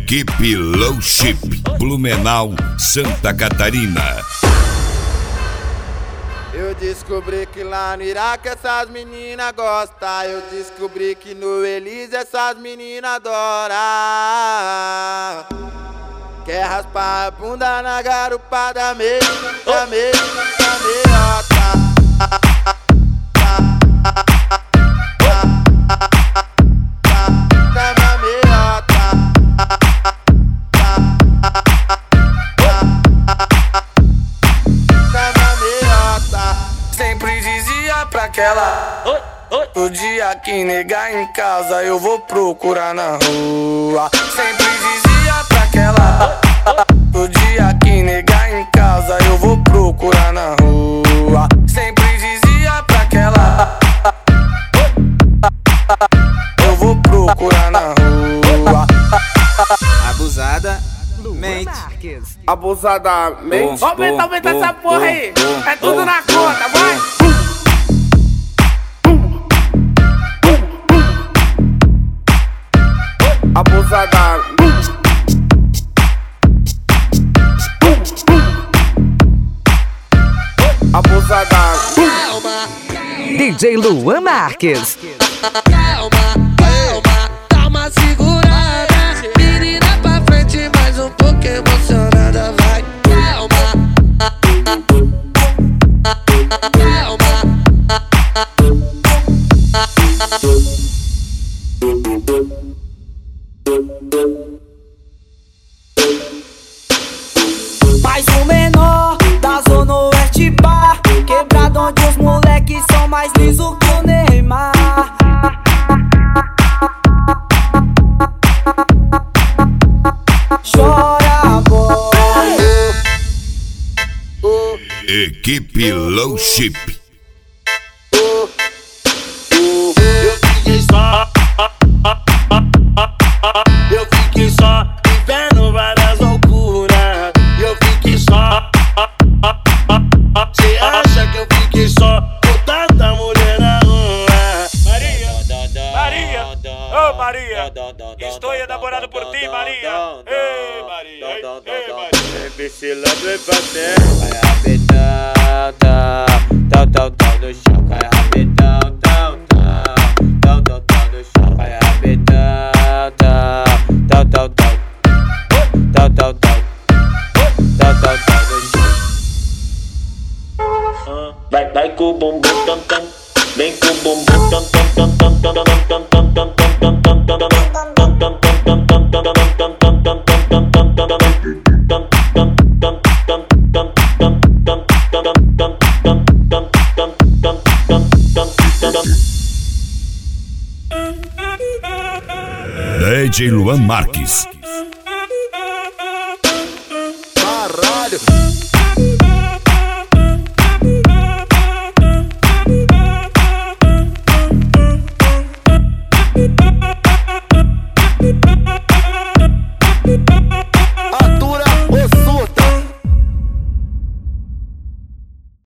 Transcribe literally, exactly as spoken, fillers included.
Equipe Low Chip, Blumenau, Santa Catarina. Eu descobri que lá no Iraque essas meninas gostam. Eu descobri que no Elise essas meninas adoram. Quer raspar a bunda na garupa da meia, da meia, da meiota. Sempre dizia pra aquela, o dia que negar em casa eu vou procurar na rua. Sempre dizia pra aquela, o dia que negar em casa eu vou procurar na rua. Sempre dizia pra aquela, eu vou procurar na rua. Abusada mente, abusadamente. Aumenta, aumenta essa porra aí. É tudo na conta, vai. Abusadamente. Abusadamente. D J Luan Marques. Calma, calma, dá uma segurada. Menina pra frente, mais um pouco emocionada, vai. Calma, calma. Mais um menor da Zona Oeste Bar, quebrado onde os moleques são mais liso que o Neymar. Chora, boy. Equipe Low Chip. Eu fiquei só, eu fiquei só vivendo várias loucuras. Eu fiquei só, cê acha que eu fiquei só com tanta mulher na rua? Maria, Maria, ô Maria, estou enamorado por ti, Maria. Ei, Maria, ei, ei, Maria. Vacilando é fazer. Vai rapidão, tão, tão, tão no chão. Vai rapidão, tão, tão, tão, tão, tão no chão. Vai rapidão, tão, tão, tão, tão, tão, tão, tão, tão, tão, tão no chão. Vai, vai com o bumbum tam tam, vem com o bumbum tam tam tam tam tam tam tam tam tam tam tam tam tam tam tam D J Luan Marques,